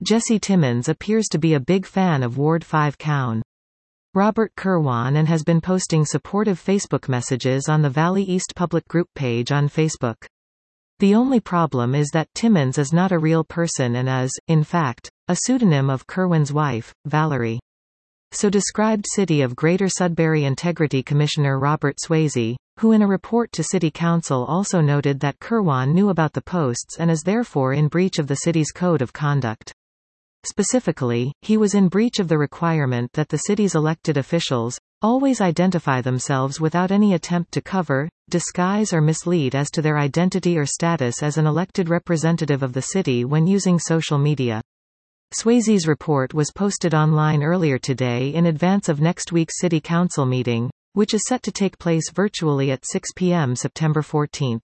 Jesse Timmons appears to be a big fan of Ward 5 Cown. Robert Kirwan and has been posting supportive Facebook messages on the Valley East Public Group page on Facebook. The only problem is that Timmons is not a real person and is, in fact, a pseudonym of Kirwan's wife, Valerie. So described City of Greater Sudbury Integrity Commissioner Robert Swayze, who in a report to City Council also noted that Kirwan knew about the posts and is therefore in breach of the city's code of conduct. Specifically, he was in breach of the requirement that the city's elected officials always identify themselves without any attempt to cover, disguise or mislead as to their identity or status as an elected representative of the city when using social media. Swayze's report was posted online earlier today in advance of next week's City Council meeting, which is set to take place virtually at 6 p.m. September 14.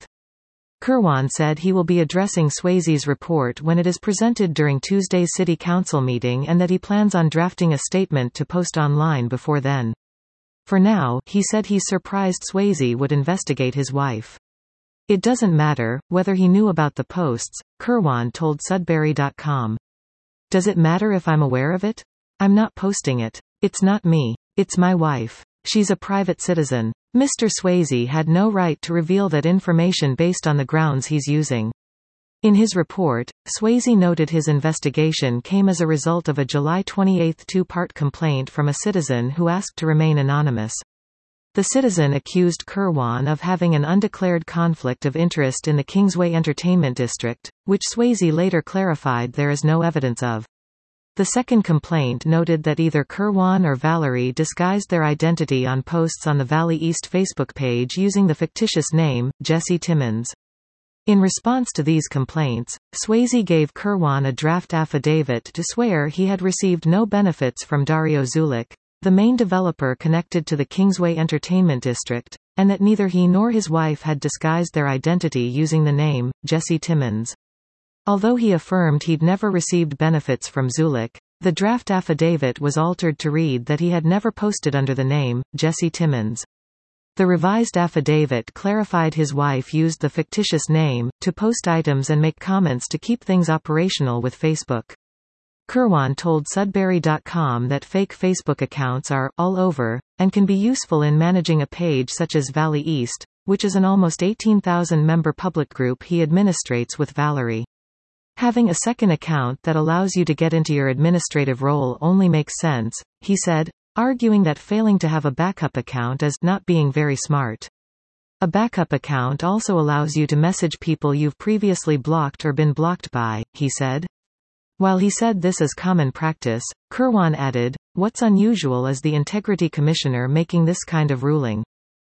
Kirwan said he will be addressing Swayze's report when it is presented during Tuesday's City Council meeting and that he plans on drafting a statement to post online before then. For now, he said he's surprised Swayze would investigate his wife. It doesn't matter whether he knew about the posts, Kirwan told Sudbury.com. Does it matter if I'm aware of it? I'm not posting it. It's not me. It's my wife. She's a private citizen. Mr. Swayze had no right to reveal that information based on the grounds he's using. In his report, Swayze noted his investigation came as a result of a July 28 two-part complaint from a citizen who asked to remain anonymous. The citizen accused Kirwan of having an undeclared conflict of interest in the Kingsway Entertainment District, which Swayze later clarified there is no evidence of. The second complaint noted that either Kirwan or Valerie disguised their identity on posts on the Valley East Facebook page using the fictitious name, Jesse Timmons. In response to these complaints, Swayze gave Kirwan a draft affidavit to swear he had received no benefits from Dario Zulik, the main developer connected to the Kingsway Entertainment District, and that neither he nor his wife had disguised their identity using the name, Jesse Timmons. Although he affirmed he'd never received benefits from Zulik, the draft affidavit was altered to read that he had never posted under the name, Jesse Timmons. The revised affidavit clarified his wife used the fictitious name to post items and make comments to keep things operational with Facebook. Kirwan told Sudbury.com that fake Facebook accounts are all over and can be useful in managing a page such as Valley East, which is an almost 18,000-member public group he administrates with Valerie. Having a second account that allows you to get into your administrative role only makes sense, he said, arguing that failing to have a backup account is not being very smart. A backup account also allows you to message people you've previously blocked or been blocked by, he said. While he said this is common practice, Kirwan added, what's unusual is the Integrity Commissioner making this kind of ruling.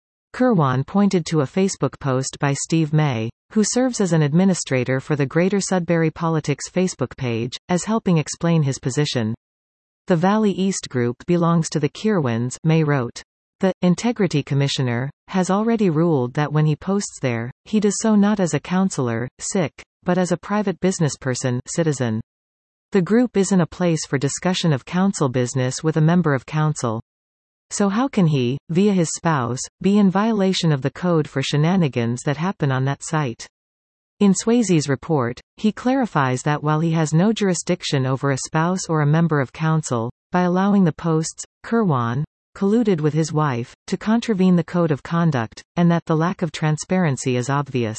Kirwan pointed to a Facebook post by Steve May, who serves as an administrator for the Greater Sudbury Politics Facebook page, as helping explain his position. The Valley East Group belongs to the Kirwans, May wrote. The Integrity Commissioner has already ruled that when he posts there, he does so not as a councillor, but as a private businessperson, citizen. The group isn't a place for discussion of council business with a member of council. So how can he, via his spouse, be in violation of the code for shenanigans that happen on that site? In Swayze's report, he clarifies that while he has no jurisdiction over a spouse or a member of council, by allowing the posts, Kirwan colluded with his wife to contravene the code of conduct, and that the lack of transparency is obvious.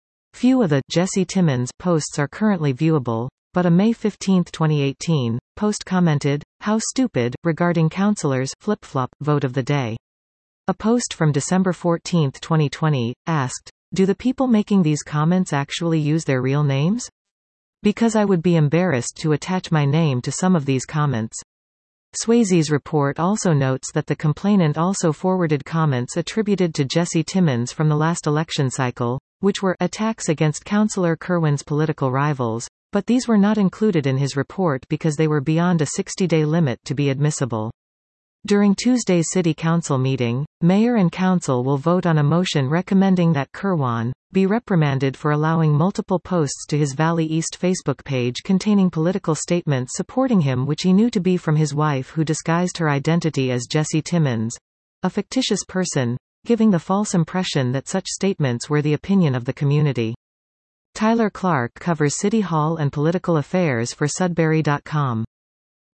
Few of the Jesse Timmons posts are currently viewable, but a May 15, 2018, post commented, "How stupid," regarding councillors' flip-flop vote of the day. A post from December 14, 2020, asked, "Do the people making these comments actually use their real names? Because I would be embarrassed to attach my name to some of these comments." Swayze's report also notes that the complainant also forwarded comments attributed to Jesse Timmons from the last election cycle, which were attacks against Councillor Kirwan's political rivals, but these were not included in his report because they were beyond a 60-day limit to be admissible. During Tuesday's City Council meeting, Mayor and Council will vote on a motion recommending that Kirwan be reprimanded for allowing multiple posts to his Valley East Facebook page containing political statements supporting him which he knew to be from his wife who disguised her identity as Jesse Timmons, a fictitious person, giving the false impression that such statements were the opinion of the community. Tyler Clark covers City Hall and political affairs for Sudbury.com.